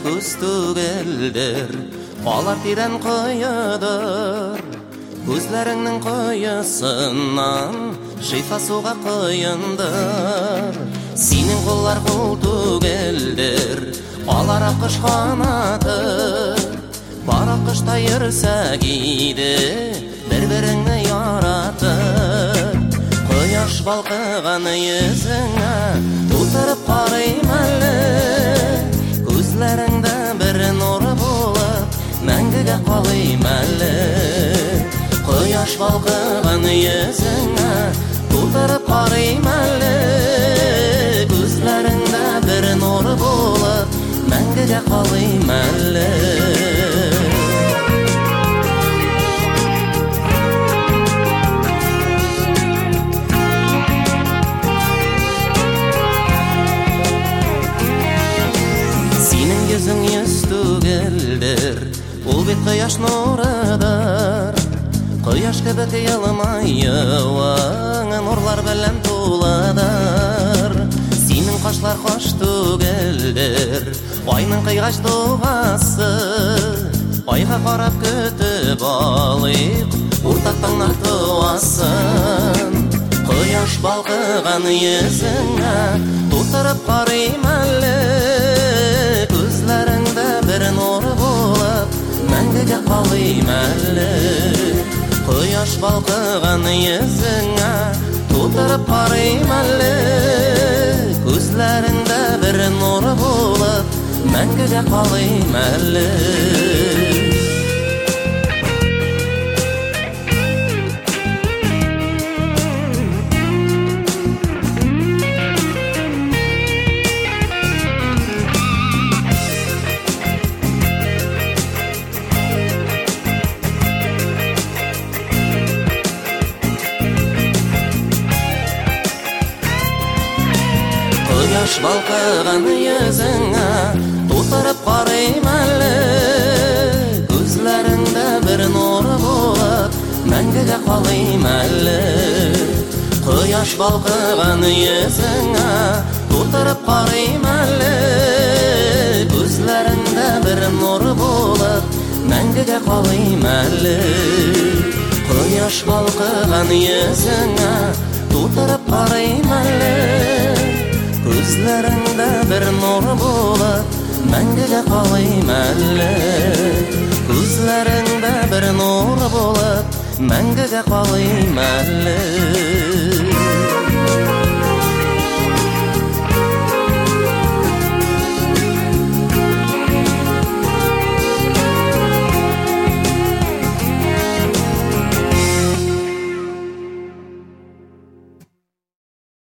күстүгелдер алар тирен кыйыдыр Күзләреңнең кыйысыннан шифа суга кыйындыр Синең куллар кул түгелдер алар акыш канатыр Бар акышта йөрсәк иде бер-береңне яратыр Кояш балкыган йөзеңә тутырып карыйм әле Күзләреңдә бер нур булып мәңгегә калыйм әле Кояш балкыган йөзеңә тутырып карыйм әле Күзләреңдә бер нур булып мәңгегә калыйм әле Йөзең йөз түгелдер, ул бит кояш нурыдыр Кояш кебек йылмаюың нурлар белән тулыдыр Синең кашлар каш түгелдер, айның кыйгач дугасы Айга карап көтеп алыйк, уртак таңнар туасын Кояш балкыган йөзеңә тутырып карыйм әле Күзләреңдә бер нур булып мәңгегә калыйм әле Кояш балкыган йөзеңә тутырып карыйм әле Күзләреңдә бер нур булып мәңгегә калыйм әле Кояш балкыган йөзеңә тутырып карыйм әле Күзләреңдә бер нур булып мәңгегә калыйм әле Кояш балкыган йөзеңә тутырып карыйм әле Күзләреңдә бер нур булып мәңгегә калыйм әле Кояш балкыган йөзеңә тутырып карыйм әле Күзләреңдә бер нур булып мәңгегә калыйм әле Күзләреңдә бер нур булып мәңгегә калыйм әле